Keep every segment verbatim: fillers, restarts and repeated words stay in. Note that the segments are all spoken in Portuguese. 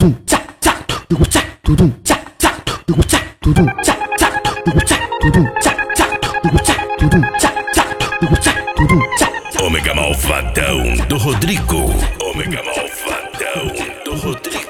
Ômega Malvadão do Rodrigo. Ômega Malvadão do Rodrigo.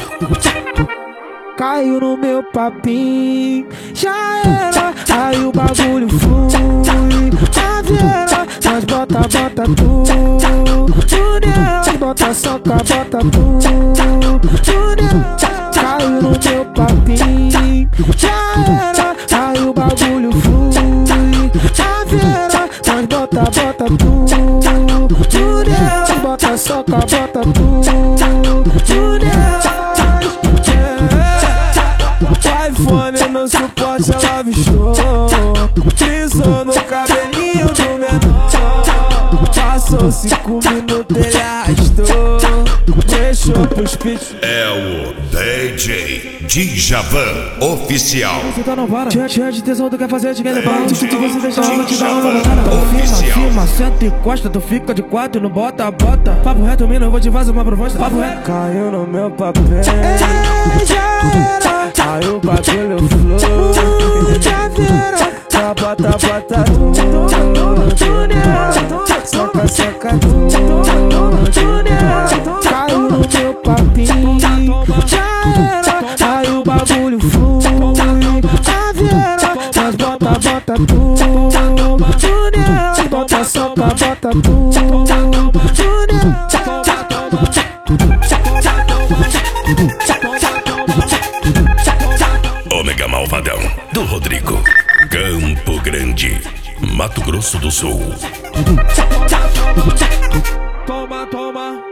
Caiu no meu papinho, já era, aí o bagulho flui. Caveira, nós bota, bota tudo. Tudo, bota soca, bota tudo. Tudo, caiu no meu papinho, já era, aí o bagulho flui. Caveira, nós bota, bota tudo. Tudo, bota soca, bota tudo. Tudo, iPhone no suporte, ela avistou. Pisou no cabelinho do menor. Passou cinco minutos, ele arrastou. Deixou pros pits. É o D J Djavan Oficial. Você tá não para, cheia, cheia de tesão, tu quer fazer, te quer levar. Se tu você deixar, eu vou te dar uma Djavan botada. Oficial. Firma, firma, senta e encosta, tu fica de quatro, não bota, bota. Papo reto, mina, eu vou te fazer uma proposta. Papo reto. Caiu no meu papel, aí o bagulho flui. Já bota, bota tudo. Soca, soca tudo. Caiu no meu papinho, já era, aí o bagulho flui. Caveira, nós bota, bota tudo. Tudo, bota, soca, bota tudo. Ômega Malvadão do Rodrigo. Campo Grande, Mato Grosso do Sul. Toma, toma.